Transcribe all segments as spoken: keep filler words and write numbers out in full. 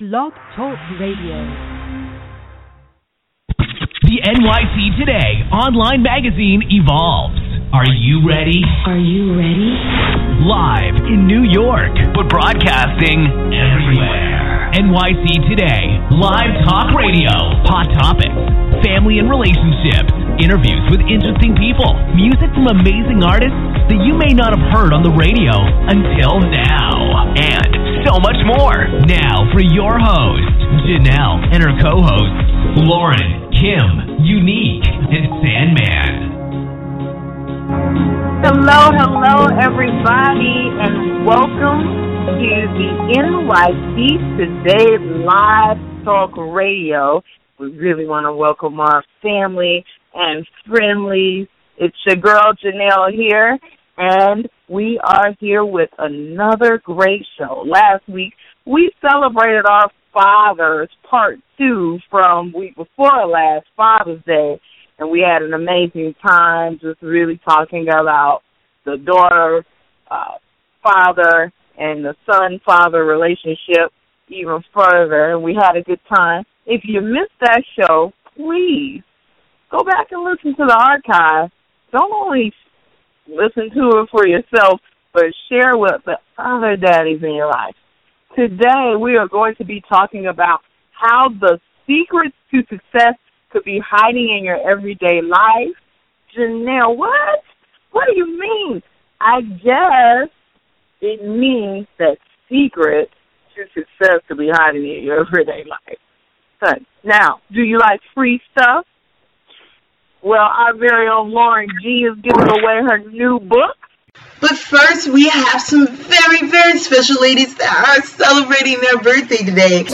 Blog Talk Radio. The N Y C Today online magazine evolves. Are you ready? Are you ready? Live in New York, but broadcasting everywhere. N Y C Today, live talk radio, hot topics, family and relationships, interviews with interesting people, music from amazing artists that you may not have heard on the radio until now, and so much more. Now for your host, Janelle, and her co-hosts, Lauren, Kim, Unique, and Sandman. Hello, hello, everybody, and welcome to the N Y C Today Live Talk Radio. We really want to welcome our family and friendlies. It's your girl, Janelle, here, and we are here with another great show. Last week, we celebrated our fathers, part two from week before last, Father's Day. And we had an amazing time just really talking about the daughter, uh, father, and the son-father relationship even further. And we had a good time. If you missed that show, please go back and listen to the archive. Don't only listen to it for yourself, but share with the other daddies in your life. Today, we are going to be talking about how the secrets to success could be hiding in your everyday life. Janelle, what? What do you mean? I guess it means that secrets to success could be hiding in your everyday life. So, now, do you like free stuff? Well, our very own Lauren G is giving away her new book. But first, we have some very, very special ladies that are celebrating their birthday today.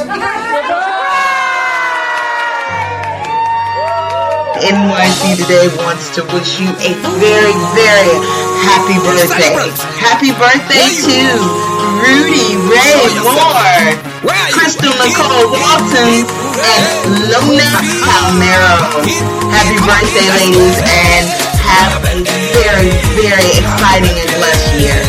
N Y C Today wants to wish you a very, very happy birthday. Happy birthday to Rudy Ray Moore, Crystal Nicole Walton, and Lona Palmero. Happy birthday, ladies, and have a very, very exciting and blessed year.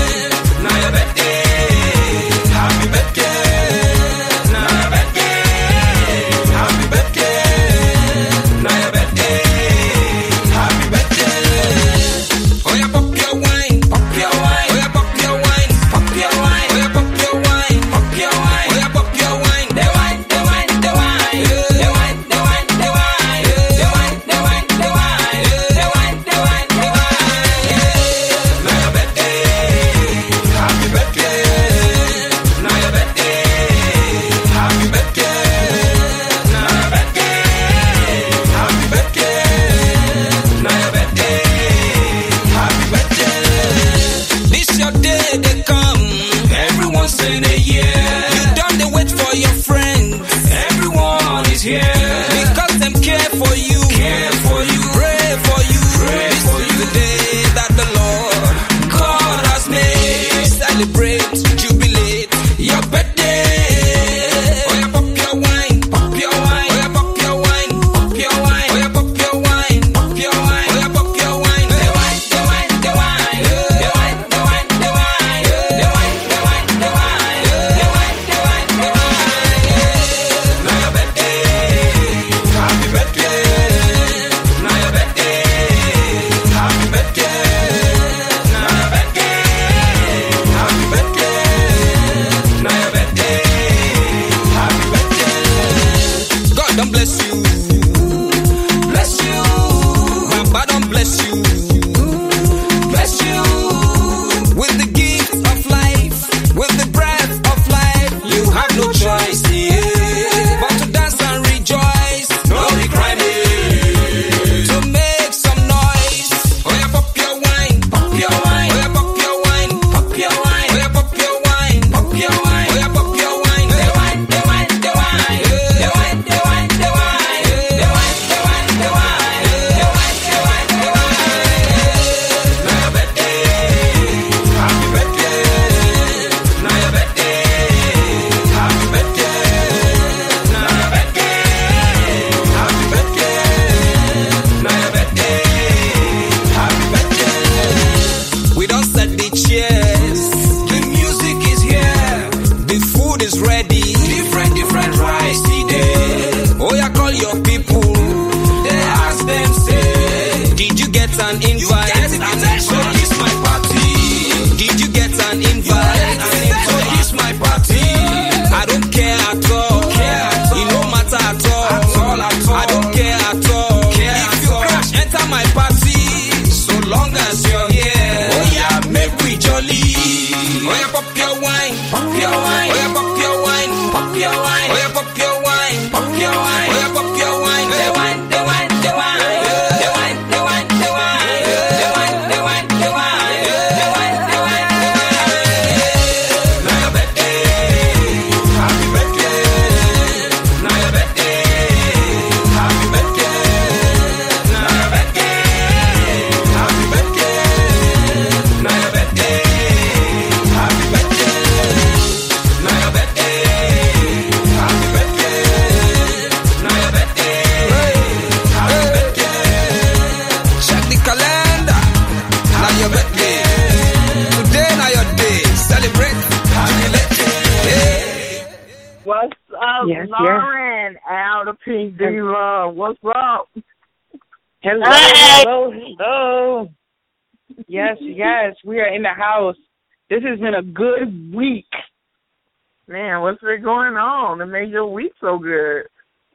wine. Oh, you pop your wine. Pop your wine. Oh, you pop your wine. The wine, the wine, the wine. The wine, the wine, the wine. The wine, the wine, the wine. The wine, the wine, the wine. Now your birthday. Happy birthday. Now your birthday. Happy birthday. Now your birthday. Happy birthday. Now your birthday. Happy birthday. Now your birthday. Happy birthday. Now your birthday. Happy birthday. Check the calendar. Now your birthday. Today now your day. Celebrate. Happy birthday. What's up, Yes, Lauren? Out of P D Love. What's up? Hello, Hey! hello, hello. Yes, yes, we are in the house. This has been a good week. Man, what's been going on that made your week so good?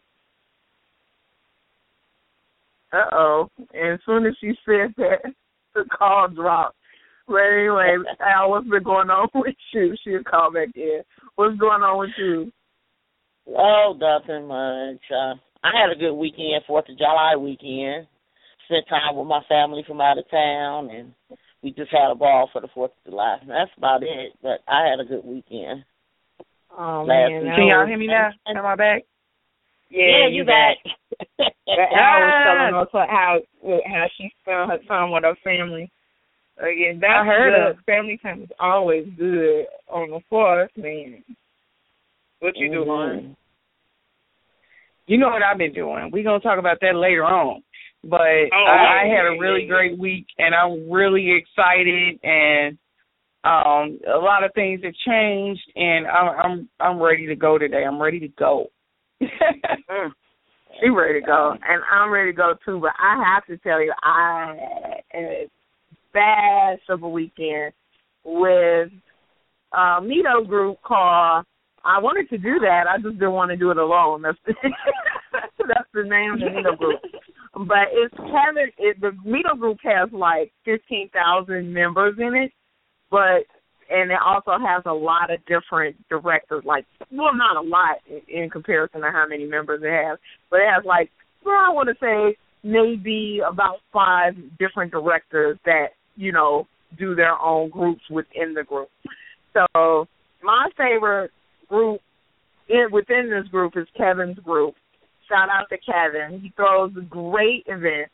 Uh-oh. And as soon as she said that, the call dropped. But anyway, Al, what's been going on with you? She'll call back in. What's going on with you? Oh, nothing much. Uh, I had a good weekend, Fourth of July weekend. Spent time with my family from out of town, and we just had a ball for the Fourth of July. That's about it, but I had a good weekend. Oh, Last man. week. that Can y'all was- hear me now? Am I back? Yeah, you back. Al was telling us how how she spent her time with her family. Again, that's I heard good. her. Family time is always good on the fourth, man. What you Mhm. doing? You know what I've been doing. We're going to talk about that later on. But Oh, I, I okay. had a really great week, and I'm really excited, and um, a lot of things have changed, and I'm I'm I'm ready to go today. I'm ready to go. Mm. She ready to go, and I'm ready to go too. But I have to tell you, I had a bad of a weekend with a meetup group called. I wanted to do that. I just didn't want to do it alone. That's the, that's the name of the meetup group. But it's Kevin. It, the meetup group has like fifteen thousand members in it, but and it also has a lot of different directors. Like, well, not a lot in, in comparison to how many members it has, but it has like, well, I want to say maybe about five different directors that you know do their own groups within the group. So my favorite group in, within this group is Kevin's group. Shout out to Kevin. He throws great events.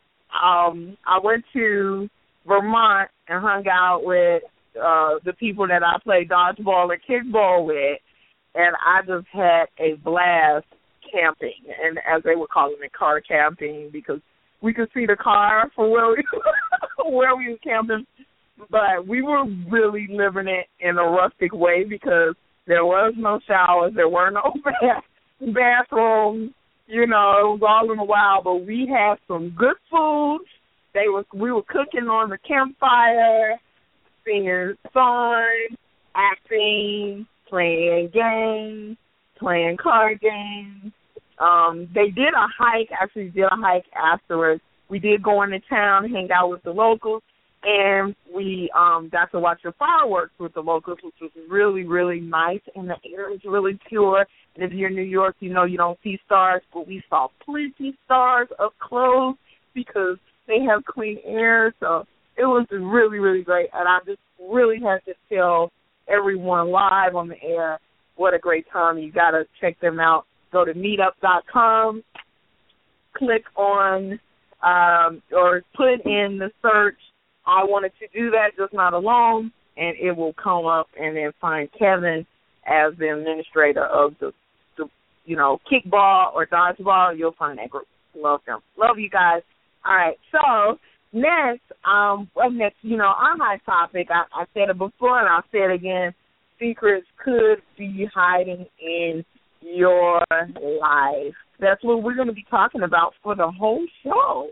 Um, I went to Vermont and hung out with uh, the people that I play dodgeball and kickball with, and I just had a blast camping, and as they were calling it, car camping, because we could see the car from where we, where we were camping, but we were really living it in a rustic way because there was no showers, there were no bath, bathrooms, you know, it was all in the wild, but we had some good food. They were we were cooking on the campfire, singing songs, acting, playing games, playing card games. Um, they did a hike, actually did a hike afterwards. We did go into town, hang out with the locals, and we um, got to watch the fireworks with the locals, which was really, really nice, and the air is really pure. And if you're in New York, you know you don't see stars, but we saw plenty stars up close because they have clean air, so it was really, really great. And I just really had to tell everyone live on the air what a great time. You got to check them out. Go to meetup dot com, click on um, or put in the search, I wanted to do that, just not alone, and it will come up, and then find Kevin as the administrator of the, the you know, kickball or dodgeball. You'll find that group. Love them. Love you guys. All right, so next, um, well, next, you know, on High Topic, I, I said it before and I'll say it again, secrets could be hiding in your life. That's what we're going to be talking about for the whole show.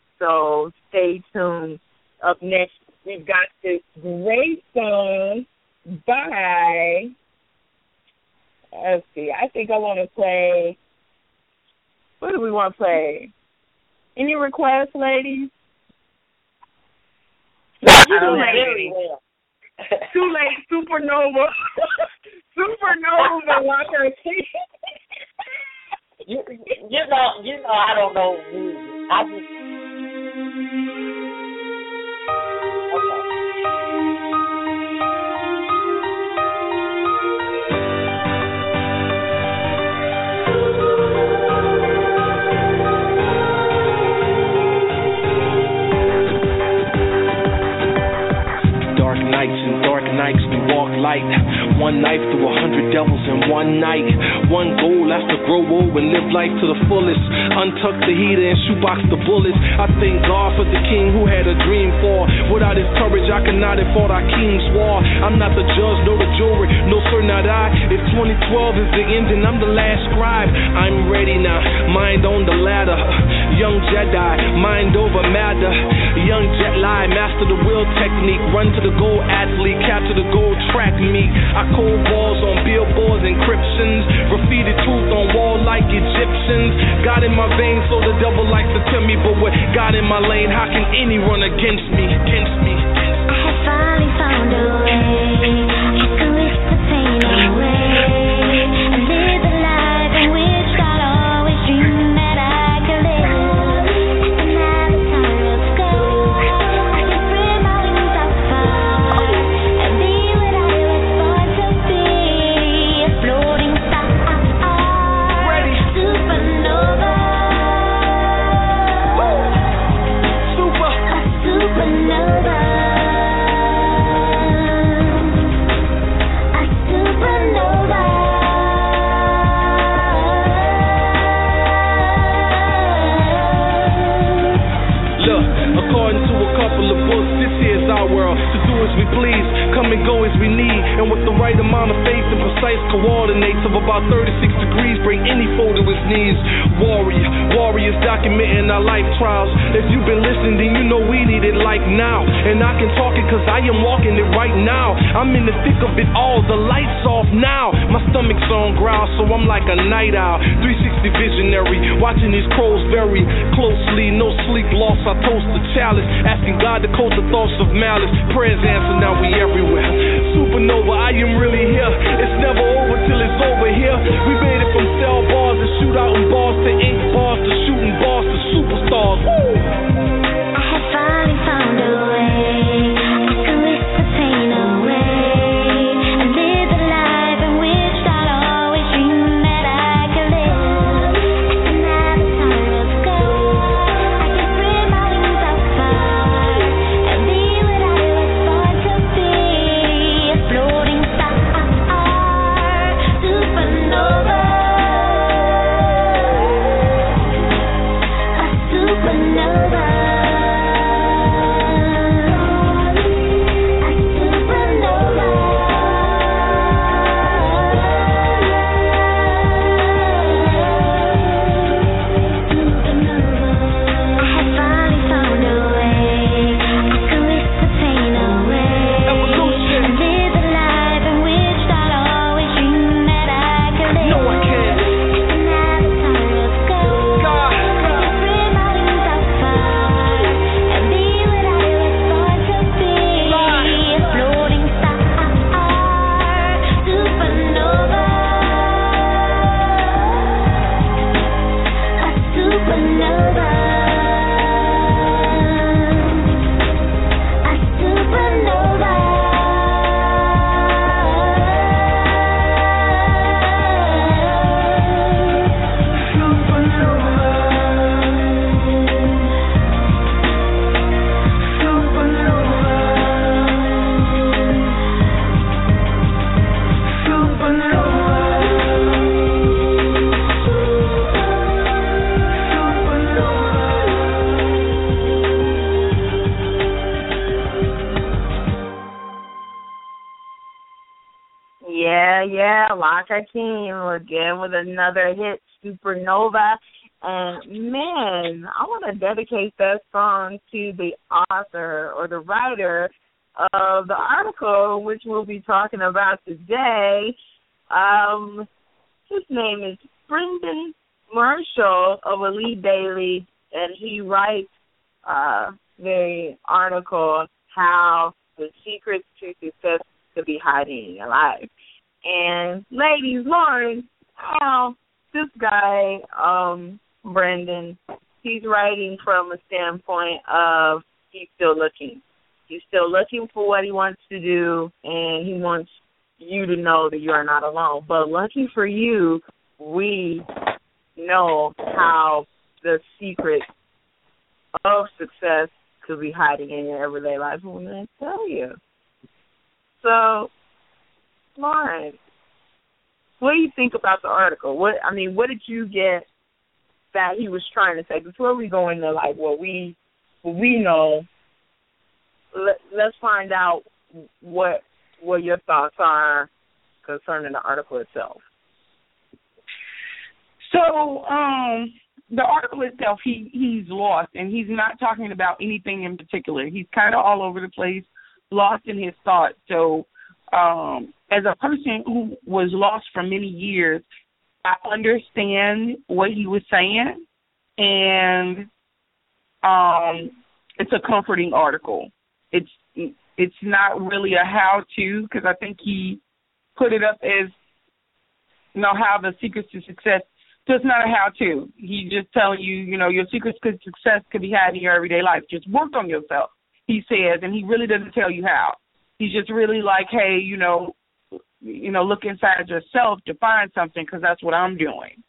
So stay tuned. Up next, we've got this great song by, let's see, I think I want to play, what do we want to play? Any requests, ladies? No, You do, I don't have ladies. any. Too late, supernova. Supernova, like I said. You, you know, you know, I don't know music. I just okay. Dark nights and dark nights we walk light. One knife through a hundred devils in one night. One goal, that's to grow old and live life to the fullest. Untuck the heater and shoebox the bullets. I thank God for the king who had a dream for. Without his courage, I could not have fought our king's war. I'm not the judge, nor the jury, no sir, not I. If twenty twelve is the end, then I'm the last scribe. I'm ready now, mind on the ladder. Young Jedi, mind over matter. Young Jet Li, master the will technique. Run to the goal athlete, capture the goal track meet. I cold balls on billboards, encryptions. Graffiti truth on wall like Egyptians. God in my veins, so the devil likes to tell me. But with God in my lane, how can any run against me? Against me? I have finally found a way. I can wish the pain away. And live a life in which God always dreamed that I could live. And now the time looks go. I can spread my wings out far and be what I was born to be. A floating star, Ready. supernova. Super. A supernova. A supernova. Look, according to a couple of books, this here's our world. To do as we please, come and go as we need. And with the right amount of faith and precise coordinates of about thirty-six degrees, bring any foe to his knees. Warrior, warriors documenting our life trials. If you've been listening, then you know we need it like now. And I can talk it cause I am walking it right now. I'm in the thick of it all, the lights off now. My stomach's on growl, so I'm like a night owl. three sixty visionary, watching these crows very closely. No sleep loss, I toast the chalice. Asking God to coat the thoughts of malice. Prayers answer, now we everywhere. Supernova, I am really here. It's never over till it's over here. We made it from cell bars to shootout and bars to ink bars to shooting bars to superstars. Woo! I have finally found a way. I can wish the pain away and live the life in which God always dreamed that I could live. And now the time looks go. I can spread my wings out far and be what I was born to be. A floating star, supernova. A supernova. Yeah, yeah, Locke Hakeem again with another hit, Supernova. And man, I want to dedicate that song to the author or the writer of the article, which we'll be talking about today. Um, his name is Brendan Marshall of Elite Daily, and he writes uh, the article, How the secrets to success could be hiding in your life. And ladies, Lauren, oh, this guy, um, Brendan, he's writing from a standpoint of he's still looking. He's still looking for what he wants to do, and he wants you to know that you are not alone. But lucky for you, we know how the secret of success could be hiding in your everyday life. I'm going to tell you. So, Lauren, what do you think about the article? What I mean, what did you get that he was trying to say? Before we go into like what we what we know, let, let's find out what what your thoughts are concerning the article itself. So, um, the article itself, he, he's lost, and he's not talking about anything in particular. He's kind of all over the place, lost in his thoughts. So, um, as a person who was lost for many years, I understand what he was saying, and um, it's a comforting article. It's it's not really a how-to, because I think he put it up as, you know, how the secrets to success. So it's not a how-to. He's just telling you, you know, your secrets to success could be had in your everyday life. Just work on yourself, he says, and he really doesn't tell you how. He's just really like, hey, you know, you know, look inside yourself to find something, because that's what I'm doing.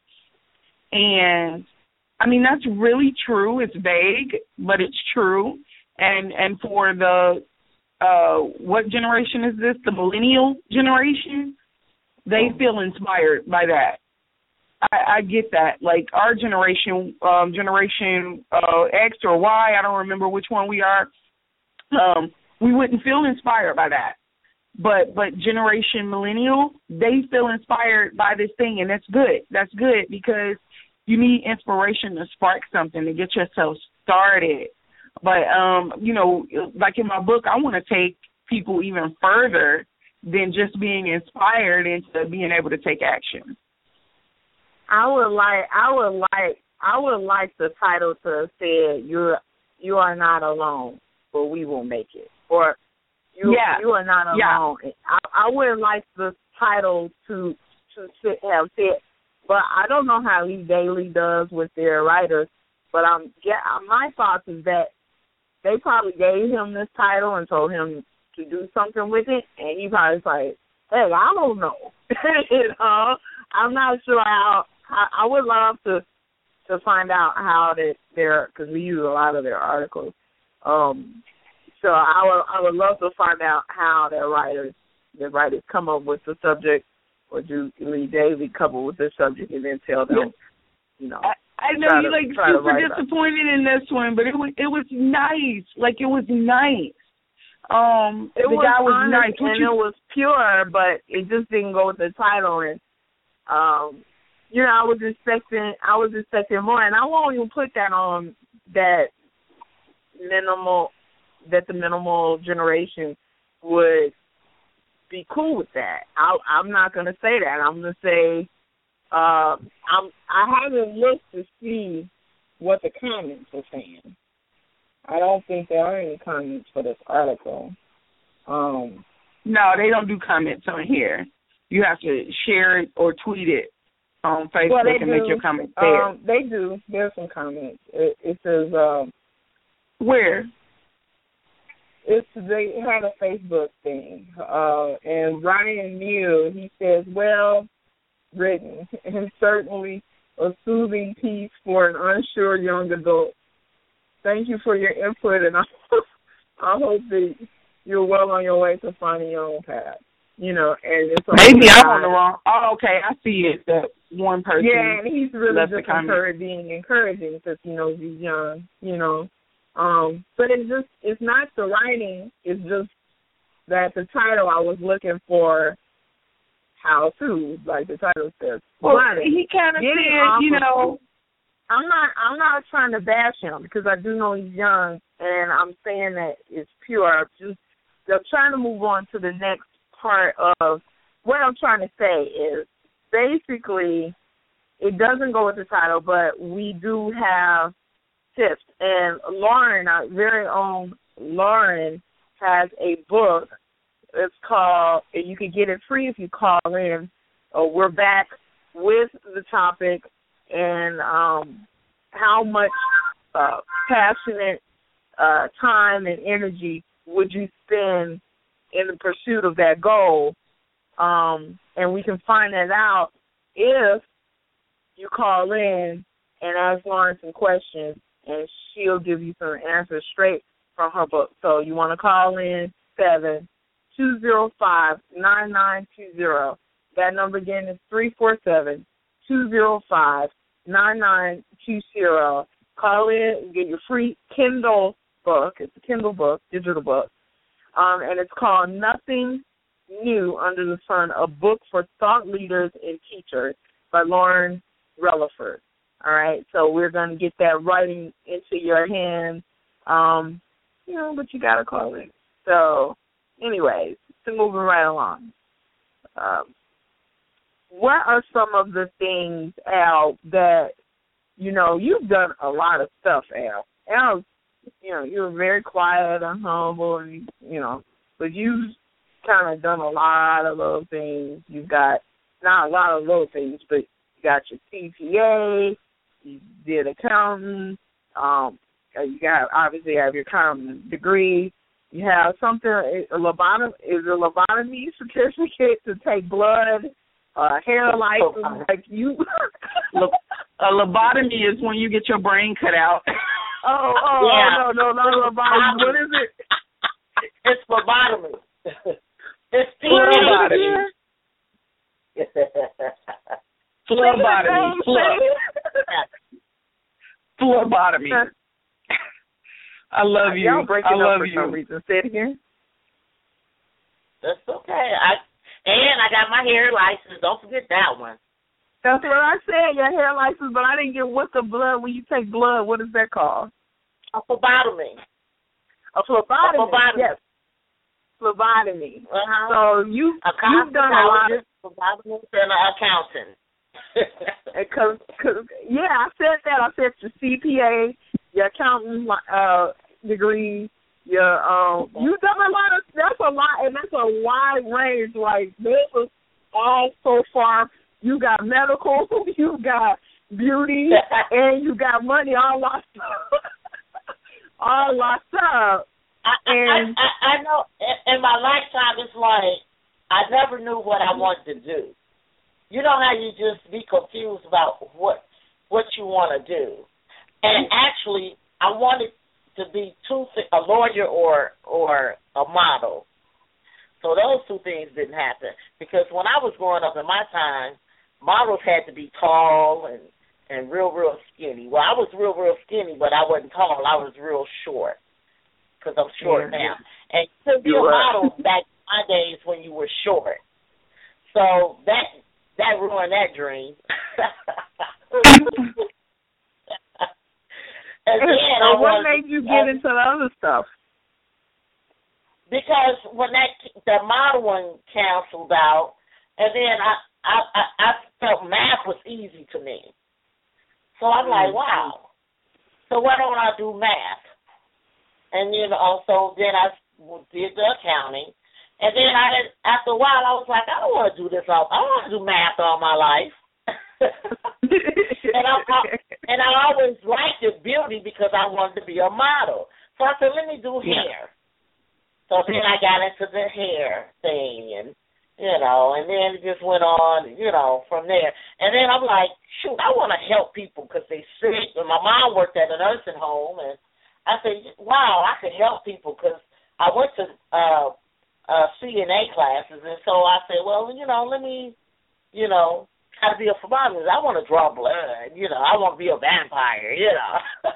And, I mean, that's really true. It's vague, but it's true. And and for the, uh, what generation is this? The millennial generation? They feel inspired by that. I, I get that. Like our generation, um, generation uh, X or Y, I don't remember which one we are, um, we wouldn't feel inspired by that. But but generation millennial, they feel inspired by this thing, and that's good. That's good because you need inspiration to spark something to get yourself started. But, um, you know, like in my book, I want to take people even further than just being inspired into being able to take action. I would like, I would like, I would like the title to say "You're you are not alone, but we will make it," or "You yeah. you are not alone." Yeah. I, I would like the title to to sit, have said, but I don't know how he daily does with their writers. But um, yeah, my thoughts is that they probably gave him this title and told him to do something with it, and he probably was like, "Hey, I don't know," you know. I'm not sure how. I, I would love to to find out how that they're, because we use a lot of their articles. Um, so I would I would love to find out how their writers their writers come up with the subject, or do Lee Daly come up with the subject and then tell them, you know. I, I know you're like super disappointed in this one, but it was it was nice. Like it was nice. Um, it the was guy was honest nice, and you, it was pure, but it just didn't go with the title. And um, you know, I was expecting I was expecting more, and I won't even put that on that minimal that the minimal generation would be cool with that. I, I'm not going to say that. I'm going to say uh, I'm I haven't looked to see what the comments are saying. I don't think there are any comments for this article. Um, no, they don't do comments on here. You have to share it or tweet it on Facebook well, and do. make your comments there. Um, they do. There's some comments. It, it says, um, where? It's they had a Facebook thing, uh, and Ryan Mew, he says, well written, and certainly a soothing piece for an unsure young adult. Thank you for your input, and I, I hope that you're well on your way to finding your own path. You know, and it's maybe I'm on the wrong. Oh, okay, I see it. That one person. Yeah, and he's really left just encouraging, being encouraging because he knows he's young. You know, um, but it's just it's not the writing. It's just that the title I was looking for. How to, like the title says. Well, he kind of said, you know. I'm not. I'm not trying to bash him because I do know he's young, and I'm saying that it's pure. Just I'm trying to move on to the next part of what I'm trying to say is basically it doesn't go with the title, but we do have tips. And Lauren, our very own Lauren, has a book. It's called, and you can get it free if you call in. Uh, we're back with the topic and um, how much uh, passionate uh, time and energy would you spend in the pursuit of that goal. Um, and we can find that out if you call in and ask Lauren some questions, and she'll give you some answers straight from her book. So you want to call in seven two zero five nine nine two zero. That number again is three four seven two zero five nine nine two zero. Call in and get your free Kindle book. It's a Kindle book, digital book, um, and it's called Nothing New Under the Sun, a book for thought leaders and teachers by Lauren Relaford. All right, so we're going to get that writing into your hands, um, you know, but you got to call in. So, anyways, to moving right along. Um, what are some of the things, Al, that, you know, you've done a lot of stuff, Al. Al, you know, you're very quiet and humble, and, you know, but you've kind of done a lot of little things. You've got, not a lot of little things, but you got your C P A, you did accounting, um, you got, obviously have your accounting degree. You have something, a lobotomy, is a lobotomy certificate to take blood, uh, hair license, like you. A lobotomy is when you get your brain cut out. Oh, oh, Yeah. oh, no, no, no, lobotomy. What is it? It's phlebotomy. It's Phlebotomy. Phlebotomy. Phlebotomy. I love you. Y'all breaking I love up for you. some reason. Say it again. That's okay. I and I got my hair license. Don't forget that one. That's what I said, your hair license, but I didn't get what the blood, when you take blood, what is that called? A phlebotomy. A phlebotomy. A phlebotomy. Yes. Phlebotomy. Uh-huh. So you, A you've done a lot of... phlebotomist and an accountant. Cause, cause, yeah, I said that. I said your C P A, your accounting uh, degree, your, um, you've done a lot of, that's a lot, and that's a wide range. Like, this is all so far. You got medical, you got beauty, and you got money all locked up. all locked up. I, and I, I, I know in my lifetime, it's like I never knew what I wanted to do. You know how you just be confused about what what you want to do. And actually, I wanted to be two a lawyer or or a model. So those two things didn't happen. Because when I was growing up in my time, models had to be tall and, and real, real skinny. Well, I was real, real skinny, but I wasn't tall. I was real short because I'm short yeah. now. And you could be a model back in my days when you were short. So that that ruined that dream. and then so I what was, made you get uh, into the other stuff? Because when that the modeling canceled out, and then I I, I, I felt math was easy to me. So I'm like, wow. So why don't I do math? And, you know, so then I did the accounting. And then I had, after a while, I was like, I don't want to do this all. I don't want to do math all my life. and, I, I, and I always liked the beauty because I wanted to be a model. So I said, let me do hair. So then I got into the hair thing and, you know, and then it just went on, you know, from there. And then I'm like, shoot, I want to help people because they sick. And my mom worked at a nursing home, and I said, wow, I could help people because I went to uh, uh, C N A classes, and so I said, well, you know, let me, you know, try to be a phlebotomist. I want to draw blood, you know. I want to be a vampire, you know.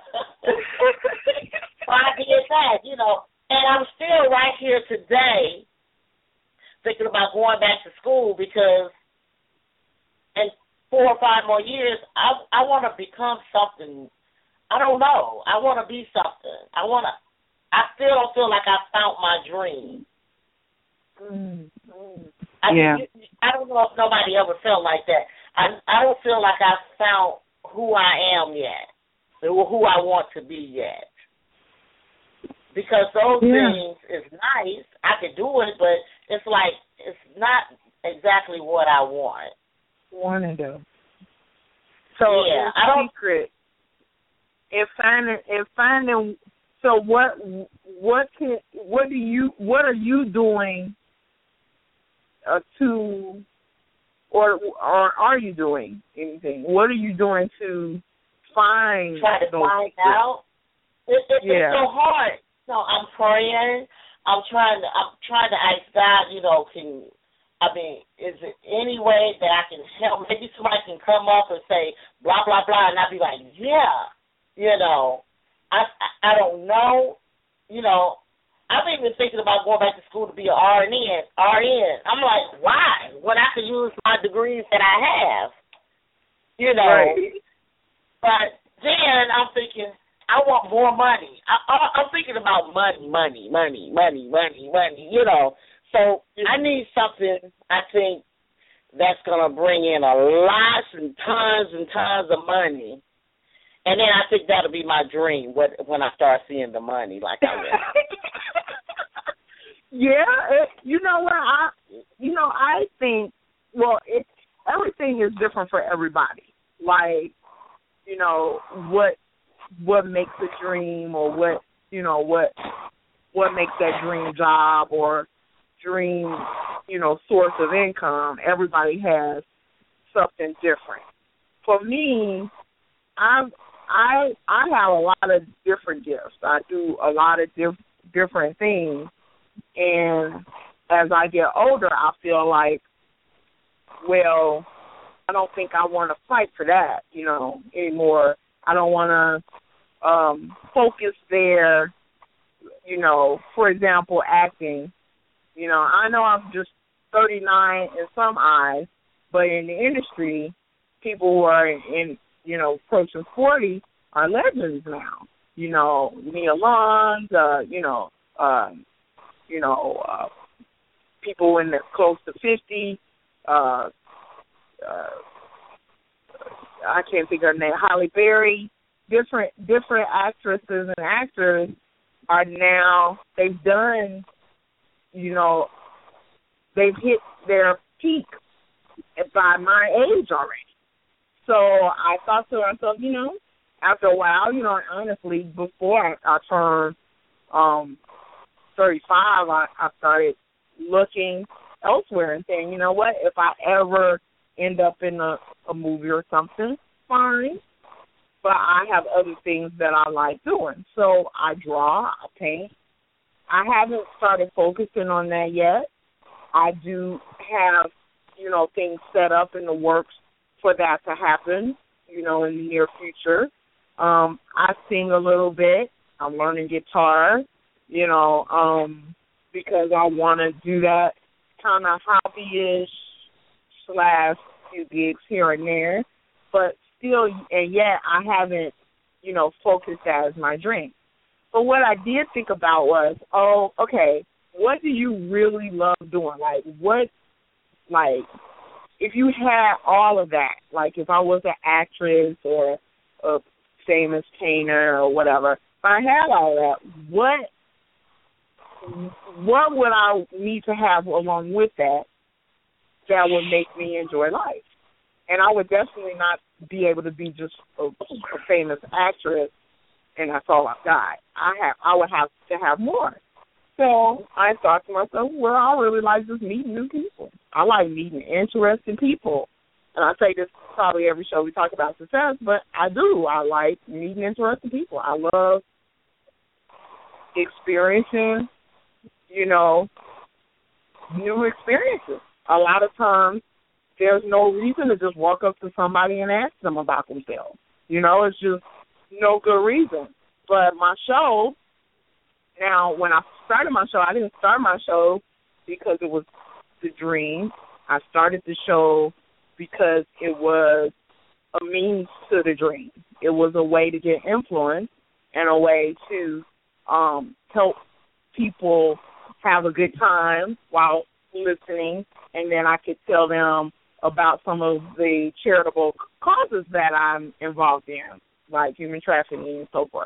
So I did that, you know. And I'm still right here today thinking about going back to school because in four or five more years, I I want to become something. I don't know. I want to be something. I want to. I still don't feel like I found my dream. Mm-hmm. I, Yeah. I don't know if nobody ever felt like that. I I don't feel like I found who I am yet, or who I want to be yet. because those Yeah. things is nice. I could do it, but it's like it's not exactly what I want. Want to do. So Yeah, in I don't- secret, if finding, if finding, so what, what can, what do you, what are you doing uh, to, or or are you doing anything? What are you doing to find Try to those find secrets? out. It, it, Yeah. It's so hard. So I'm praying. I'm trying to. I'm trying to ask God. You know, can I mean, is it any way that I can help? Maybe somebody can come up and say blah blah blah, and I'll be like, yeah, you know, I I, I don't know, you know. I'm even thinking about going back to school to be an R N. R N. I'm like, why? When I could use my degrees that I have, you know. Right. But then I'm thinking, I want more money. I, I, I'm thinking about money, money, money, money, money, money, you know. So I need something, I think, that's going to bring in a lot and tons and tons of money. And then I think that'll be my dream when I start seeing the money like I will. Yeah, it, you know what, I, you know, I think, well, it, everything is different for everybody. Like, you know, what what makes a dream, or what, you know, what what makes that dream job or dream, you know, source of income. Everybody has something different. For me, I've, I I have a lot of different gifts. I do a lot of diff, different things, and as I get older, I feel like, well, I don't think I want to fight for that, you know, anymore. I don't want to um, focus there, you know, for example, acting. You know, I know I'm just thirty-nine in some eyes, but in the industry, people who are in, you know, approaching forty are legends now. You know, Nia Long, uh, you know, uh, you know, uh, people in the close to fifty, uh, uh, I can't think of her name, Halle Berry, different different actresses and actors are now, they've done, you know, they've hit their peak by my age already. So I thought to myself, you know, after a while, you know, honestly, before I, I turned um, thirty-five, I, I started looking elsewhere and saying, you know what, if I ever end up in a, a movie or something, fine. But I have other things that I like doing. So I draw, I paint. I haven't started focusing on that yet. I do have, you know, things set up in the works for that to happen, you know, in the near future. Um, I sing a little bit. I'm learning guitar, you know, um, because I want to do that kind of hobby-ish slash few gigs here and there. But still, and yet I haven't, you know, focused that as my dream. But what I did think about was, oh, okay, what do you really love doing? Like, what, like, if you had all of that, like if I was an actress or a famous painter or whatever, if I had all that, what, what would I need to have along with that that would make me enjoy life? And I would definitely not be able to be just a, a famous actress and that's all I've got. I have, I would have to have more. So I thought to myself, well, I really like just meeting new people. I like meeting interesting people. And I say this probably every show we talk about success, but I do. I like meeting interesting people. I love experiencing, you know, new experiences. A lot of times there's no reason to just walk up to somebody and ask them about themselves. You know, it's just no good reason. But my show, now when I started my show, I didn't start my show because it was the dream. I started the show because it was a means to the dream. It was a way to get influence and a way to um, help people have a good time while listening, and then I could tell them about some of the charitable causes that I'm involved in, like human trafficking and so forth.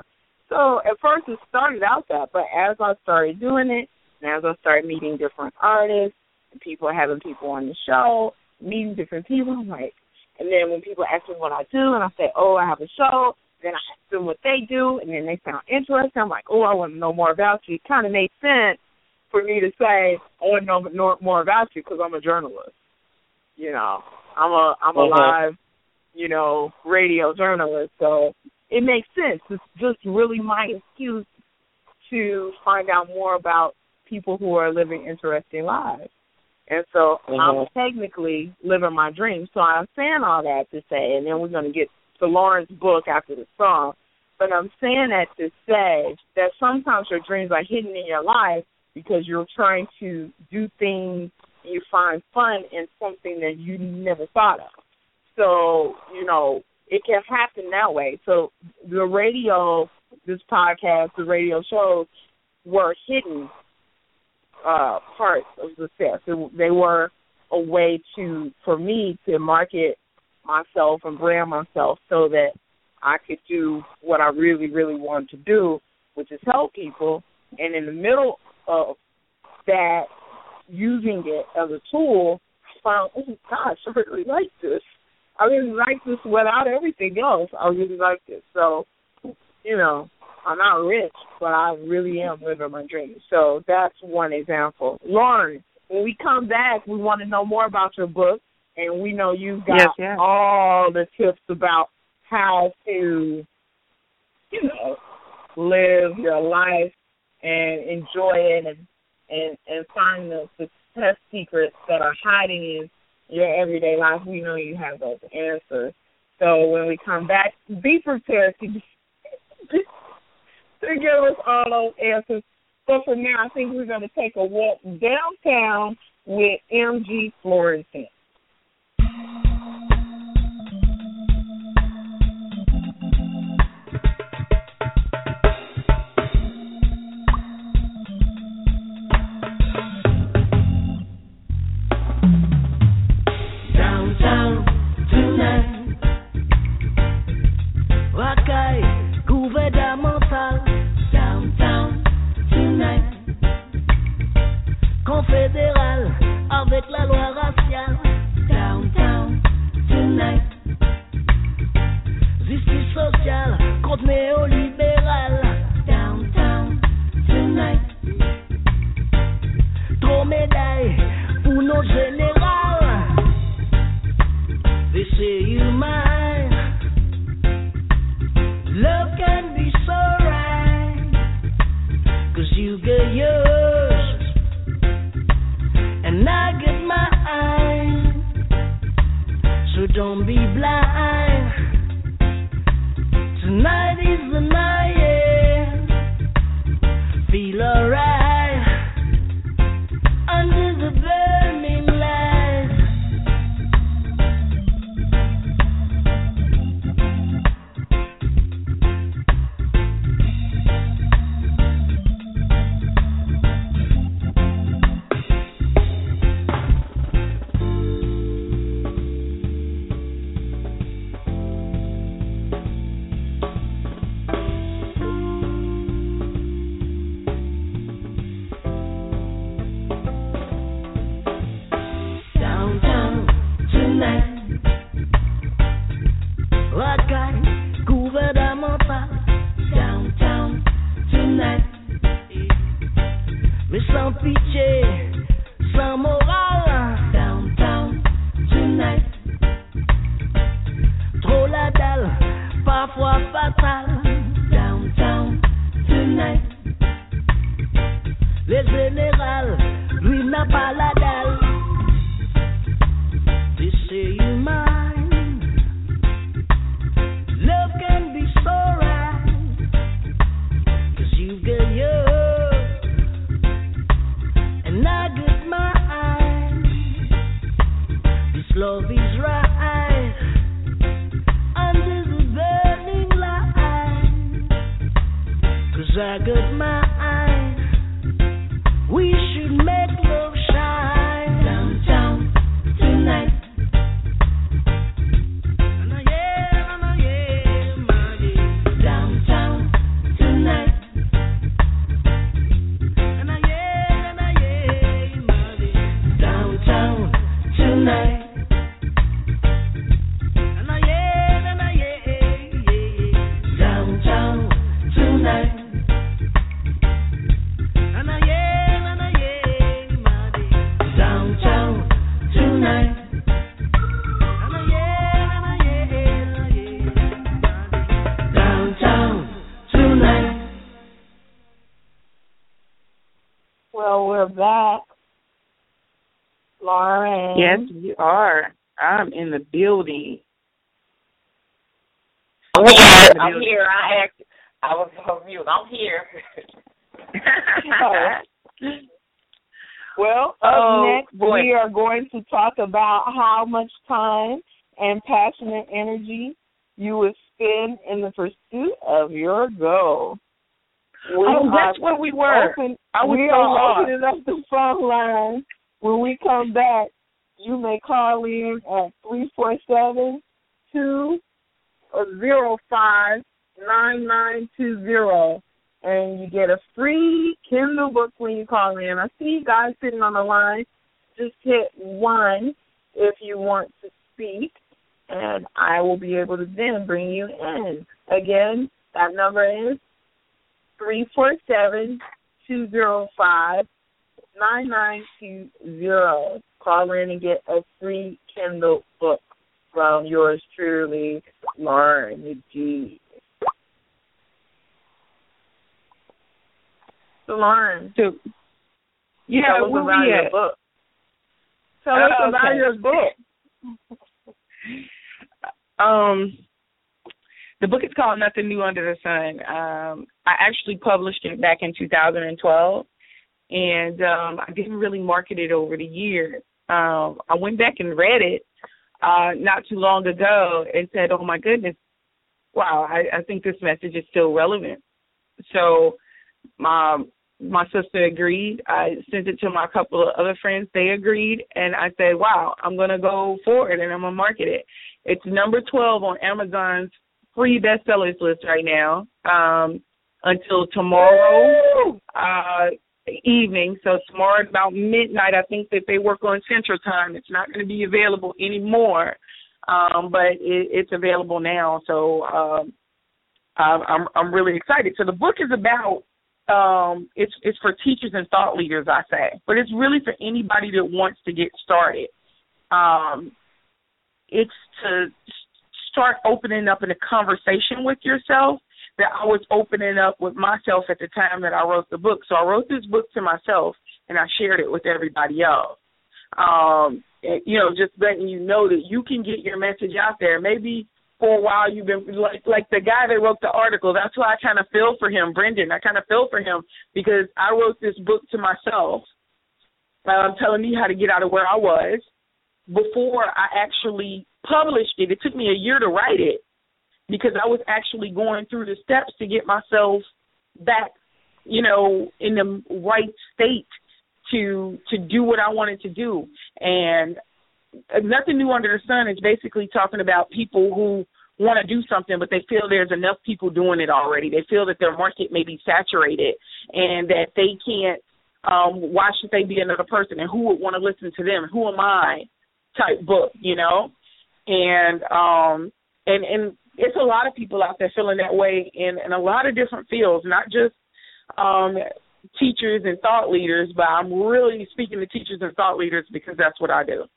So at first it started out that, but as I started doing it, and as I started meeting different artists, and people having people on the show, meeting different people, I'm like, and then when people ask me what I do, and I say, oh, I have a show, then I ask them what they do, and then they sound interesting. I'm like, oh, I want to know more about you. It kind of made sense for me to say, I want to know more about you because I'm a journalist. You know, I'm a I'm a uh-huh. live, you know, radio journalist, so it makes sense. It's just really my excuse to find out more about people who are living interesting lives. And so uh-huh. I'm technically living my dream. So I'm saying all that to say, and then we're going to get to Lauren's book after the song, but I'm saying that to say that sometimes your dreams are hidden in your life because you're trying to do things you find fun in something that you never thought of. So, you know, it can happen that way. So the radio, this podcast, the radio shows were hidden uh, parts of success. They were a way to, for me, to market myself and brand myself so that I could do what I really, really wanted to do, which is help people. And in the middle of that, using it as a tool, I found, oh, gosh, I really like this. I really like this without everything else. I really like this. So, you know, I'm not rich, but I really am living my dreams. So that's one example. Lauren, when we come back, we want to know more about your book, and we know you've got yes, yes. all the tips about how to, you know, live your life and enjoy it and And, and find the success secrets that are hiding in your everyday life. We know you have those answers. So when we come back, be prepared to, to give us all those answers. But for now, I think we're going to take a walk downtown with M G Florentin. Confédéral avec la loi raciale. Downtown tonight. Justice sociale contre néolibéral. Downtown tonight. Trop médailles pour nos générales. They say you mine. Love can be so right. Cause you get yours. And I get mine, so don't be blind. Tonight is the night, yeah. Feel alright under the burning light. we're back. Lauren. Yes, we are. I'm in the building. I'm here. I'm here. I act, I was on mute. I'm here. Well, up oh, next, boy. we are going to talk about how much time and passionate energy you would spend in the pursuit of your goal. We oh, that's are what we were. Open, I was we so are lost. opening up the phone line. When we come back, you may call in at three four seven, two zero five, nine nine two zero. And you get a free Kindle book when you call in. I see you guys sitting on the line. Just hit one if you want to speak, and I will be able to then bring you in. Again, that number is three four seven, two zero five, nine nine two zero. Call in and get a free Kindle book from yours truly, Lauren G. So, Lauren, so, yeah, tell us where about we your at? book. Tell Oh, us about okay. your book. Um, the book is called Nothing New Under the Sun. Um, I actually published it back in two thousand twelve, and um, I didn't really market it over the years. Um, I went back and read it uh, not too long ago and said, oh, my goodness, wow, I, I think this message is still relevant. So my my sister agreed. I sent it to my couple of other friends. They agreed. And I said, wow, I'm going to go forward and I'm going to market it. It's number twelve on Amazon's free bestsellers list right now um, until tomorrow uh, evening. So tomorrow at about midnight, I think that they work on Central Time. It's not going to be available anymore, um, but it, it's available now. So um, I'm, I'm really excited. So the book is about Um, it's it's for teachers and thought leaders, I say, but it's really for anybody that wants to get started. Um, it's to start opening up in a conversation with yourself that I was opening up with myself at the time that I wrote the book. So I wrote this book to myself, and I shared it with everybody else. Um, and, you know, just letting you know that you can get your message out there. Maybe for a while you've been like like the guy that wrote the article. That's why I kind of feel for him, Brendan. I kind of feel for him because I wrote this book to myself, um, telling me how to get out of where I was before I actually published it. It took me a year to write it because I was actually going through the steps to get myself back, you know, in the right state to to do what I wanted to do. And Nothing New Under the Sun is basically talking about people who want to do something, but they feel there's enough people doing it already. They feel that their market may be saturated and that they can't, um, why should they be another person and who would want to listen to them? Who am I type book, you know? And um, and, and it's a lot of people out there feeling that way in, in a lot of different fields, not just um, teachers and thought leaders, but I'm really speaking to teachers and thought leaders because that's what I do.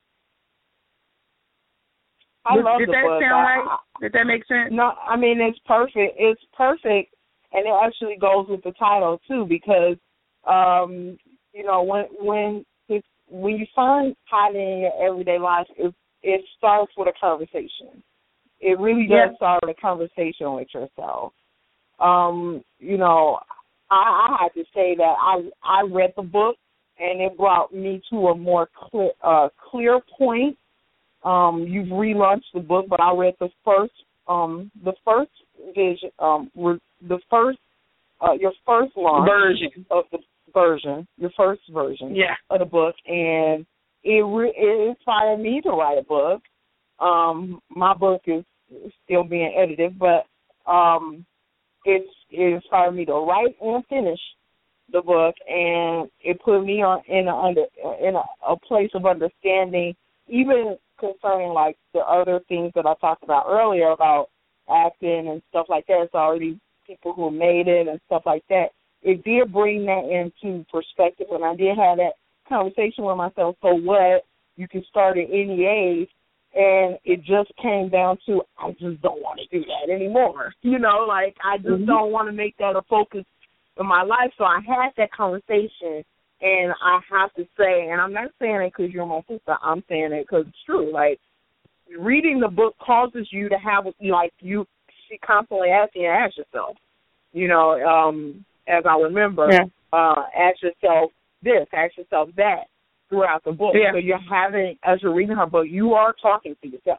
I love Did the that book. sound I, right? Did that make sense? No, I mean, it's perfect. It's perfect, and it actually goes with the title, too, because, um, you know, when when it's, when you find hiding in your everyday life, it, it starts with a conversation. It really does Yeah. start with a conversation with yourself. Um, you know, I, I have to say that I I read the book, and it brought me to a more clear, uh, clear point. Um, you've relaunched the book, but I read the first, um, the first vision, um, re- the first, uh, your first launch version of the version, your first version yeah. of the book, and it re- it inspired me to write a book. Um, my book is still being edited, but um, it's it inspired me to write and finish the book, and it put me on in a under in a, a place of understanding, even concerning like the other things that I talked about earlier about acting and stuff like that. It's already people who made it and stuff like that. It did bring that into perspective, and I did have that conversation with myself. So what? You can start at any age, and it just came down to I just don't want to do that anymore. You know, like I just mm-hmm. don't want to make that a focus in my life. So I had that conversation, And I have to say, and I'm not saying it because you're my sister, I'm saying it because it's true. Like, reading the book causes you to have, like, you, she constantly asking you to ask yourself, you know, um, as I remember, yeah. uh, ask yourself this, ask yourself that throughout the book. Yeah. So you're having, as you're reading her book, you are talking to yourself.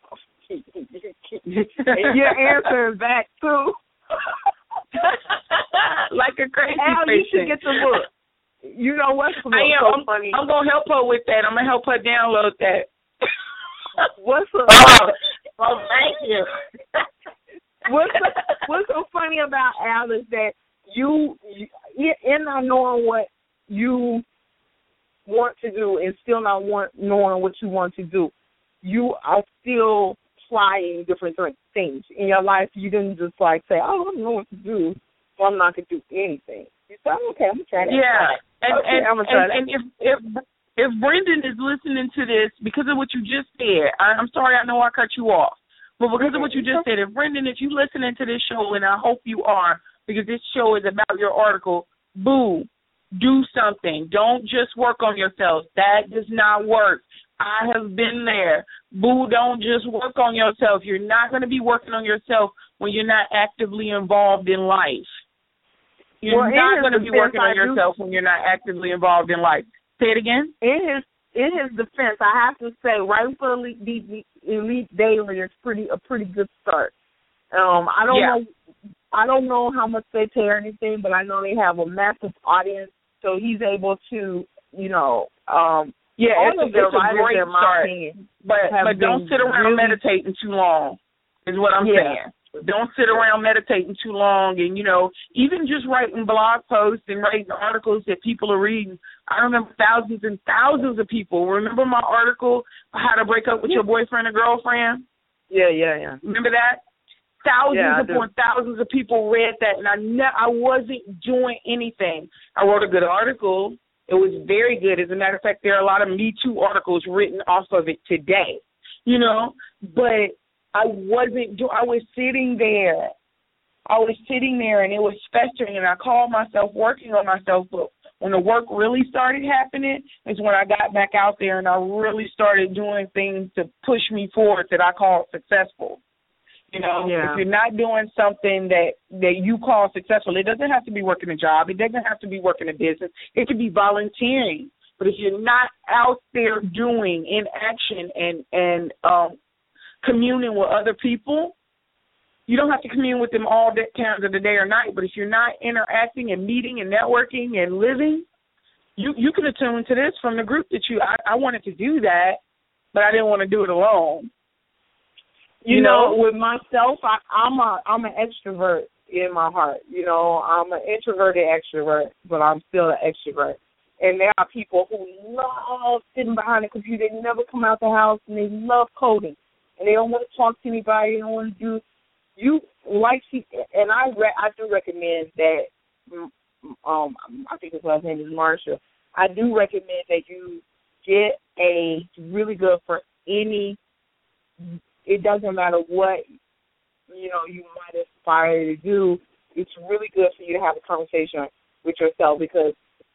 And you're answering back, too. Like a crazy Al, person. You should get the book. You know what's so I'm, funny? I'm going to help her with that. I'm going to help her download that. What's so, oh, oh, thank you. what's, so, what's so funny about Al is that you, you, in not knowing what you want to do and still not want knowing what you want to do, you are still trying different things in your life. You didn't just like say, "Oh, I don't know what to do, so I'm not gonna do anything." You said, "Okay, I'm gonna try that." Yeah, and okay, and, I'm gonna try and, that. and if if if Brendan is listening to this because of what you just said, I, I'm sorry, I know I cut you off, but because of what you just said, if Brendan, if you listening to this show, and I hope you are, because this show is about your article, boo, do something. Don't just work on yourself. That does not work. I have been there. Boo, don't just work on yourself. You're not going to be working on yourself when you're not actively involved in life. You're well, not going to be working on I yourself do, when you're not actively involved in life. Say it again. In his in his defense, I have to say, writing for Elite, Elite, Elite Daily is pretty a pretty good start. Um, I don't yeah. know, I don't know how much they pay or anything, but I know they have a massive audience, so he's able to, you know, um. Yeah, all it's, of their it's a great in my start, opinion, but but don't sit around really, meditating too long. Is what I'm yeah. saying. Don't sit around meditating too long, and you know, even just writing blog posts and writing articles that people are reading. I remember thousands and thousands of people. Remember my article, How to Break Up with yeah. Your Boyfriend or Girlfriend? Yeah, yeah, yeah. Remember that? Thousands yeah, upon thousands of people read that, and I ne- I wasn't doing anything. I wrote a good article. It was very good. As a matter of fact, there are a lot of Me Too articles written off of it today, you know, but I wasn't do- I was sitting there. I was sitting there, and it was festering, and I called myself working on myself, but when the work really started happening is when I got back out there, and I really started doing things to push me forward that I call successful. You know, yeah. if you're not doing something that, that you call successful, it doesn't have to be working a job. It doesn't have to be working a business. It could be volunteering. But if you're not out there doing in action and, and um, communing with other people, you don't have to commune with them all day, times of the day or night. But if you're not interacting and meeting and networking and living, you, you can attune to this from the group that you, I, I wanted to do that, but I didn't want to do it alone. You, you know, know, with myself, I, I'm a I'm an extrovert in my heart. You know, I'm an introverted extrovert, but I'm still an extrovert. And there are people who love sitting behind a computer. They never come out the house, and they love coding, and they don't want to talk to anybody. They don't want to do you like she. And I re, I do recommend that. Um, I think his last name is Marsha. I do recommend that you get a really good for any. It doesn't matter what, you know, you might aspire to do. It's really good for you to have a conversation with yourself, because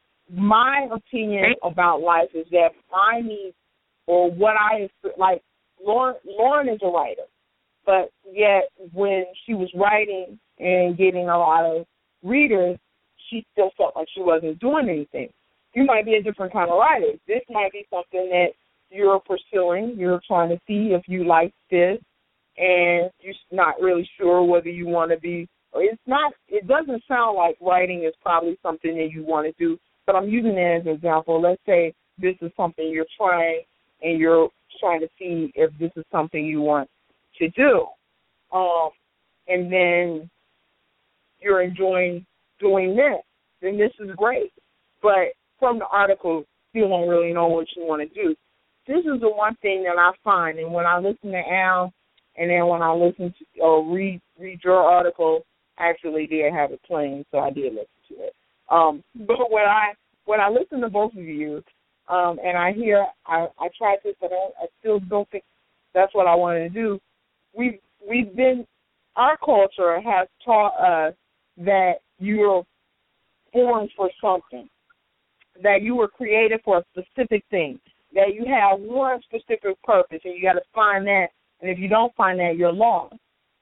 my opinion about life is that my needs, or what I, like, Lauren, Lauren is a writer, but yet when she was writing and getting a lot of readers, she still felt like she wasn't doing anything. You might be a different kind of writer. This might be something that you're pursuing, you're trying to see if you like this, and you're not really sure whether you want to be, or it's not, it doesn't sound like writing is probably something that you want to do, but I'm using it as an example. Let's say this is something you're trying, and you're trying to see if this is something you want to do. Um, and then you're enjoying doing this, then this is great. But from the article, you don't really know what you want to do. This is the one thing that I find, and when I listen to Al, and then when I listen to or read read your article, I actually did have it playing, so I did listen to it. Um, but when I when I listen to both of you, um, and I hear I, I tried this, but I, I still don't think that's what I wanted to do. We've we've been our culture has taught us that you're born for something. that you were created for a specific thing, that you have one specific purpose, and you got to find that. And if you don't find that, you're lost.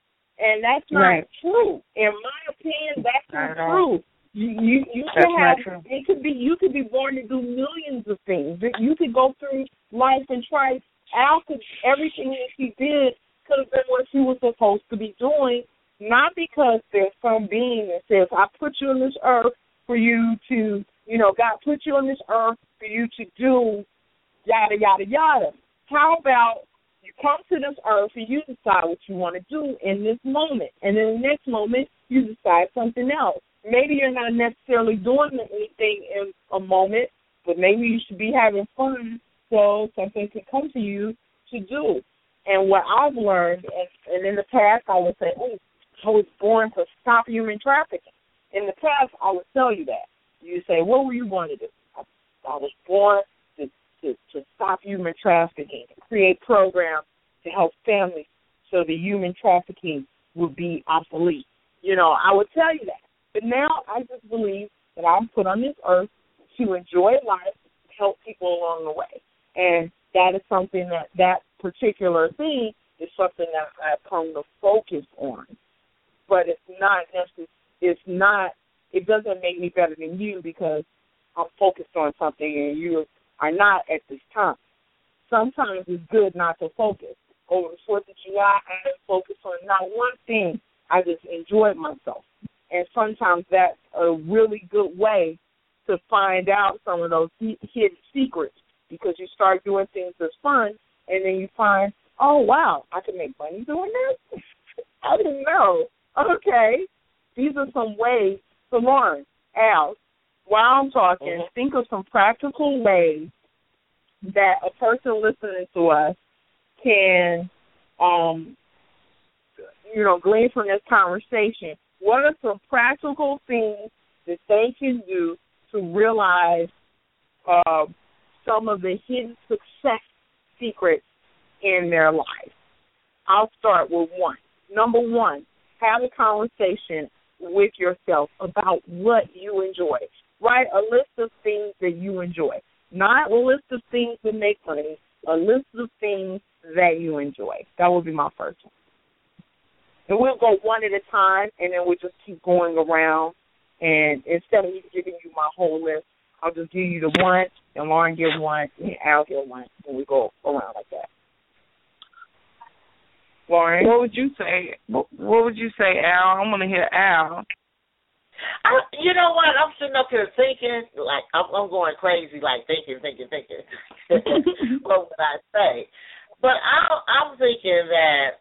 And that's not right. true. In my opinion, that's not true. You you, you could have it could be you could be born to do millions of things. You could go through life and try. Al could everything that he did could have been what he was supposed to be doing, not because there's some being that says, I put you on this earth for you to, you know, God put you on this earth for you to do yada, yada, yada. How about you come to this earth and you decide what you want to do in this moment, and in the next moment you decide something else. Maybe you're not necessarily doing anything in a moment, but maybe you should be having fun so something can come to you to do. And what I've learned, and, and in the past I would say, oh, I was born to stop human trafficking. In the past I would tell you that. You say, what were you born to do? I, I was born to, to, to stop human trafficking, to create programs to help families so the human trafficking would be obsolete. You know, I would tell you that. But now I just believe that I'm put on this earth to enjoy life, help people along the way. And that is something that that particular thing is something that I've come to focus on. But it's not necessarily, it's not, it doesn't make me better than you because I'm focused on something and you are not at this time. Sometimes it's good not to focus. Over the fourth of July, I didn't focus on not one thing. I just enjoyed myself. And sometimes that's a really good way to find out some of those hidden secrets, because you start doing things that's fun, and then you find, oh, wow, I can make money doing this? I didn't know. Okay. These are some ways to learn. Al, while I'm talking, mm-hmm. think of some practical ways that a person listening to us can, um, you know, glean from this conversation. What are some practical things that they can do to realize uh, some of the hidden success secrets in their life? I'll start with one. Number one, have a conversation with yourself about what you enjoy. Write a list of things that you enjoy. Not a list of things that make money, a list of things that you enjoy. That would be my first one. And we'll go one at a time, and then we'll just keep going around. And instead of me giving you my whole list, I'll just give you the one, and Lauren give one, and Al give one, and we go around like that. Lauren? What would you say? What would you say, Al? I want to hear Al. I, you know what? I'm sitting up here thinking, like, I'm, I'm going crazy, like, thinking, thinking, thinking. What would I say? But I, I'm thinking that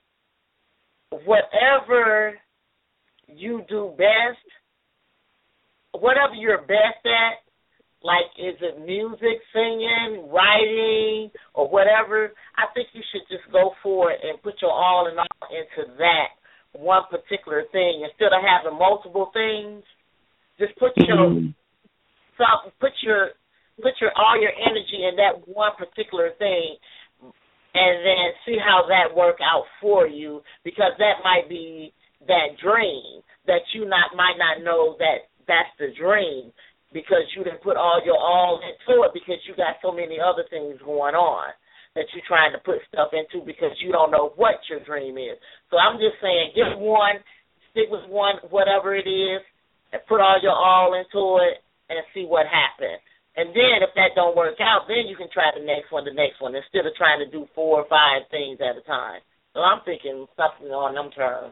whatever you do best, whatever you're best at, like is it music, singing, writing, or whatever, I think you should just go for it and put your all in all into that one particular thing instead of having multiple things. Just put your mm-hmm. put your put your all your energy in that one particular thing, and then see how that work out for you, because that might be that dream that you not might not know that that's the dream, because you didn't put all your all into it because you got so many other things going on that you're trying to put stuff into because you don't know what your dream is. So I'm just saying, get one, stick with one, whatever it is, and put all your all into it and see what happens. And then if that don't work out, then you can try the next one, the next one, instead of trying to do four or five things at a time. So I'm thinking something on them terms.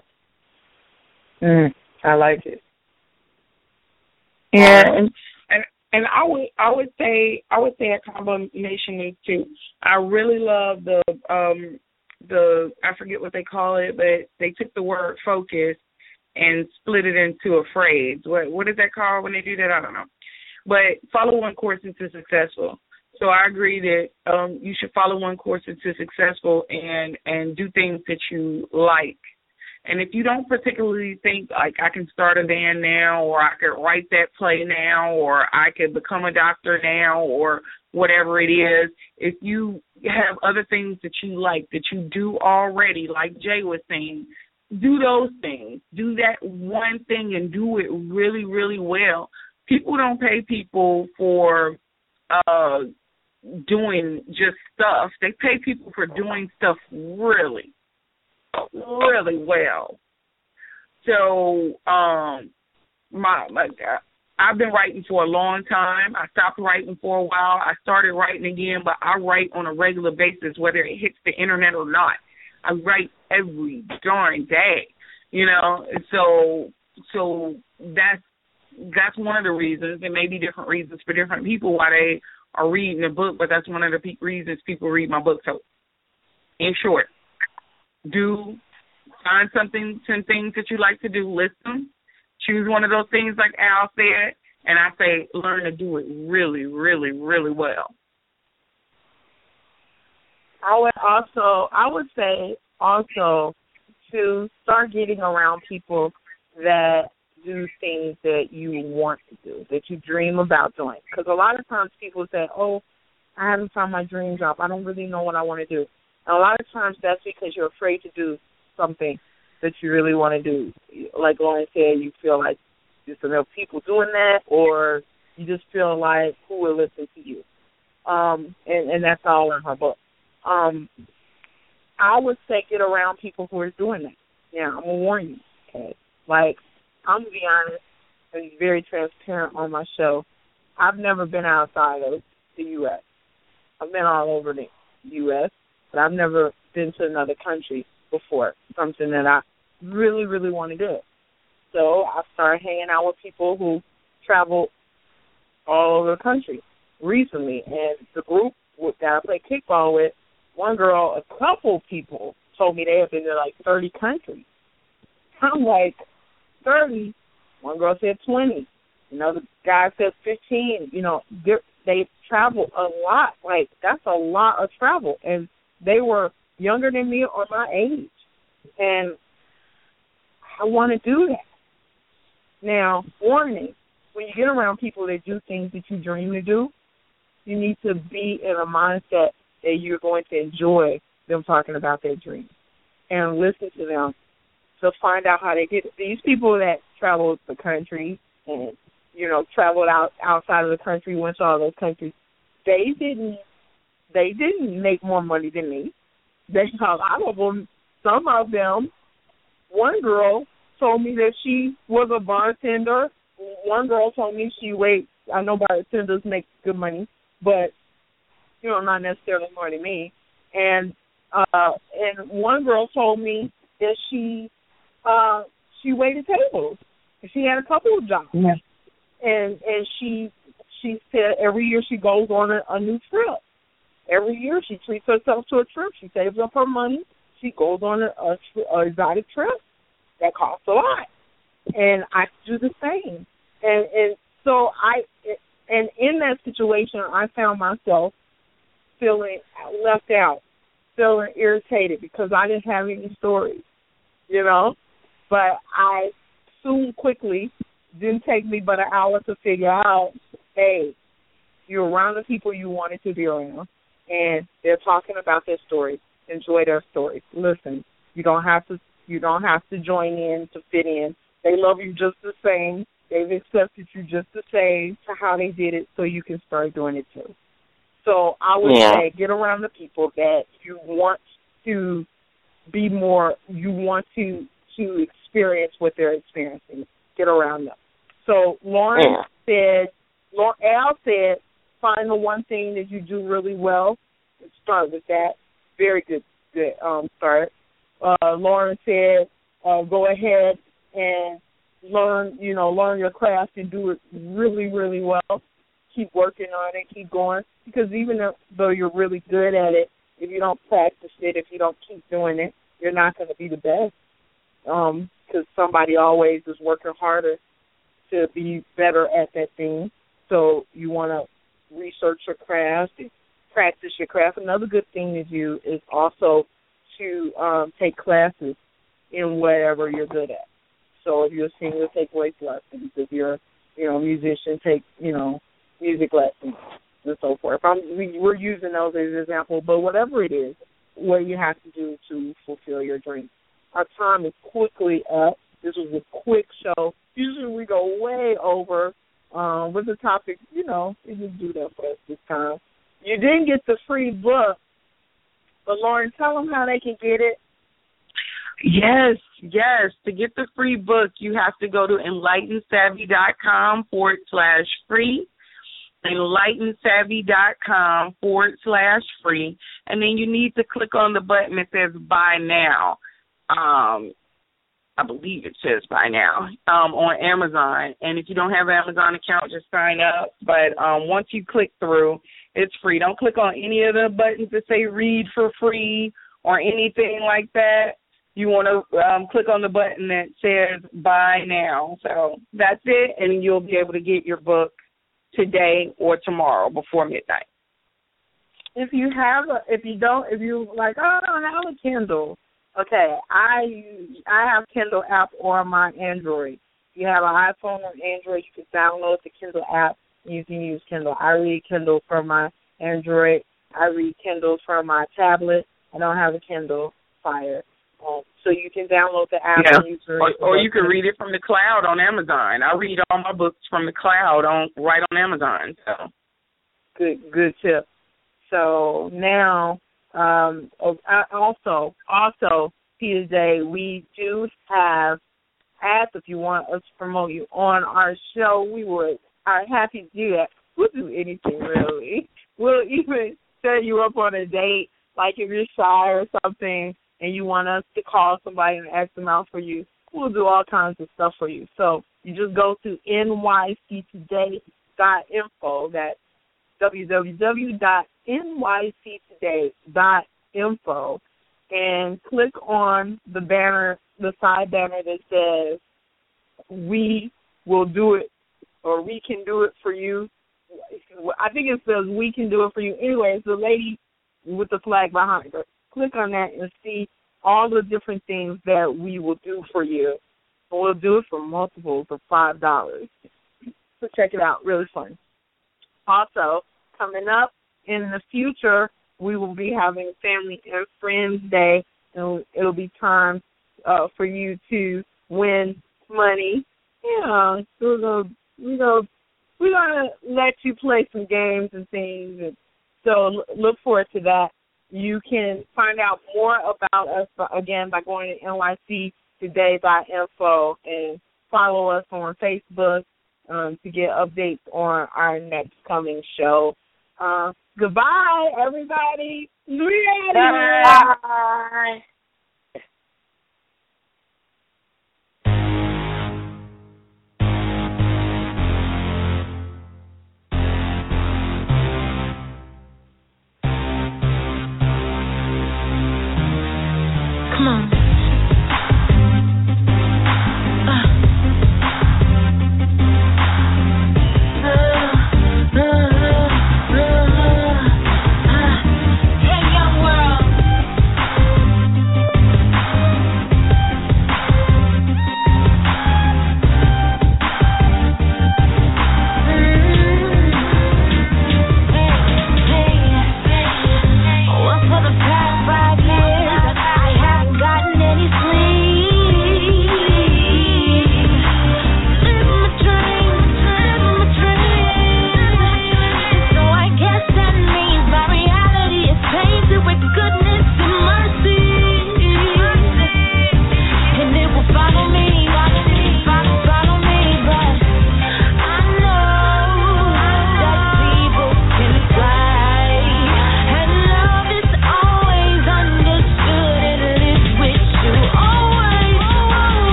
Mm, I like it. Yeah, and, and and I would I would say I would say a combination of two. I really love the um the I forget what they call it, but they took the word focus and split it into a phrase. What what is that called when they do that? I don't know. But follow one course into successful. So I agree that um, you should follow one course into successful and, and do things that you like. And if you don't particularly think, like, I can start a band now, or I could write that play now, or I could become a doctor now, or whatever it is, if you have other things that you like, that you do already, like Jay was saying, do those things. Do that one thing and do it really, really well. People don't pay people for uh, doing just stuff. They pay people for doing stuff really, really well. So, um, my, my I've been writing for a long time. I stopped writing for a while. I started writing again, but I write on a regular basis, whether it hits the internet or not. I write every darn day, you know. So, so that's that's one of the reasons. There may be different reasons for different people why they are reading the book, but that's one of the pe- reasons people read my book. So, in short, do find something, some things that you like to do, list them, choose one of those things like Al said, and I say learn to do it really, really, really well. I would also, I would say also to start getting around people that do things that you want to do, that you dream about doing. Because a lot of times people say, oh, I haven't found my dream job. I don't really know what I want to do. And a lot of times that's because you're afraid to do something that you really want to do. Like Lauren said, you feel like there's enough people doing that, or you just feel like who will listen to you. Um, and, and that's all in her book. Um, I would say get around people who are doing that. Yeah, I'm going to warn you. Okay? Like, I'm going to be honest and very transparent on my show. I've never been outside of the U S I've been all over the U S, but I've never been to another country before, something that I really, really want to do. So I started hanging out with people who travel all over the country recently. And the group that I play kickball with, one girl, a couple people told me they have been to like thirty countries. I'm like, thirty? One girl said twenty. Another guy said fifteen. You know, they travel a lot. Like, that's a lot of travel. And they were younger than me or my age. And I want to do that. Now, warning, when you get around people that do things that you dream to do, you need to be in a mindset that you're going to enjoy them talking about their dreams and listen to them to find out how they get it. These people that traveled the country and, you know, traveled out outside of the country, went to all those countries, they didn't they didn't make more money than me. They, a lot of them, some of them, one girl told me that she was a bartender. One girl told me she waits. I know bartenders make good money, but, you know, not necessarily more than me. And uh, and one girl told me that she uh, she waited tables. She had a couple of jobs, yeah. and and she she said every year she goes on a, a new trip. Every year she treats herself to a trip. She saves up her money. She goes on a, a, a exotic trip that costs a lot, and I do the same. And and so I and in that situation, I found myself feeling left out, feeling irritated because I didn't have any stories, you know. But I soon, quickly, didn't take me but an hour to figure out, hey, you're around the people you wanted to be around, and they're talking about their stories. Enjoy their stories. Listen, you don't have to. You don't have to join in to fit in. They love you just the same. They've accepted you just the same to how they did it, so you can start doing it too. So I would yeah. say get around the people that you want to be more, you want to to experience what they're experiencing. Get around them. So Lauren yeah. said, Lauren, Al said, find the one thing that you do really well and start with that. Very good, good um, start. Uh, Lauren said, uh, go ahead and learn, you know, learn your craft and do it really, really well. Keep working on it, keep going, because even though you're really good at it, if you don't practice it, if you don't keep doing it, you're not going to be the best, um, because somebody always is working harder to be better at that thing. So you want to research your craft and practice your craft. Another good thing to do is also to um, take classes in whatever you're good at. So if you're a singer, take voice lessons. If you're, you know, a musician, take, you know, music lessons and so forth. I'm, we, we're using those as an example, but whatever it is, what you have to do to fulfill your dreams. Our time is quickly up. This was a quick show. Usually we go way over um, with the topic, you know, you just do that for us this time. You didn't get the free book, but Lauren, tell them how they can get it. Yes, yes. To get the free book, you have to go to enlightensavvy.com forward slash free. enlightensavvy.com forward slash free. And then you need to click on the button that says buy now. Um, I believe it says buy now um, on Amazon. And if you don't have an Amazon account, just sign up. But um, once you click through, it's free. Don't click on any of the buttons that say read for free or anything like that. You want to um, click on the button that says buy now. So that's it, and you'll be able to get your book today or tomorrow before midnight. If you have, a, if you don't, if you like, oh, I don't have a Kindle. Okay, I I have Kindle app on my Android. If you have an iPhone or Android, you can download the Kindle app. You can use Kindle. I read Kindle from my Android. I read Kindle from my tablet. I don't have a Kindle Fire. Um, so you can download the app. Yeah. And you can or, or you can read it from the cloud on Amazon. I read all my books from the cloud on right on Amazon. So good, good tip. So now, um, also, also, P J, we do have ads if you want us to promote you on our show. We would are happy to do that. We'll do anything really. We'll even set you up on a date, like if you're shy or something, and you want us to call somebody and ask them out for you, we'll do all kinds of stuff for you. So you just go to N Y C today dot info. That's w w w dot n y c today dot info, and click on the banner, the side banner that says, we will do it, or we can do it for you. I think it says we can do it for you. Anyway, it's the lady with the flag behind her. Click on that and see all the different things that we will do for you. And we'll do it for multiples of five dollars. So check it out. Really fun. Also, coming up in the future, we will be having Family and Friends Day, and it'll be time uh, for you to win money. Yeah, we're gonna we're gonna we're gonna let you play some games and things, and so look forward to that. You can find out more about us, again, by going to N Y C today dot info and follow us on Facebook um, to get updates on our next coming show. Uh, goodbye, everybody. Bye. Come on. Hey, young world.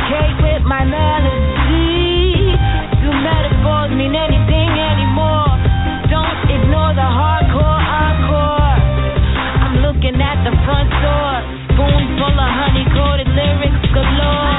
communicate with my melody. Do metaphors mean anything anymore? Don't ignore the hardcore encore. I'm looking at the front door, spoon full of honey-coated lyrics galore.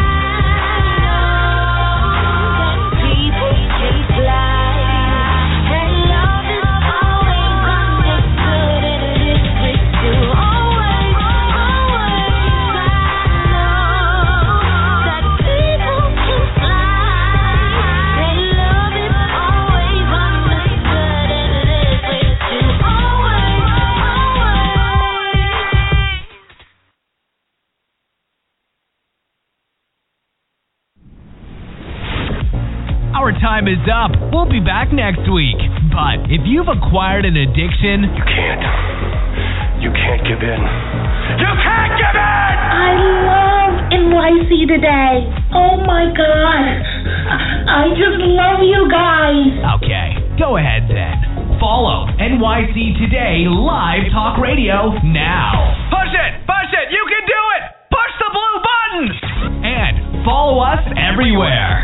Our time is up. We'll be back next week. But if you've acquired an addiction, you can't. You can't give in. You can't give in! I love N Y C Today. Oh my God. I just love you guys. Okay, go ahead then. Follow N Y C Today Live Talk Radio now. Push it! Push it! You can do it! Push the blue button! And follow us everywhere.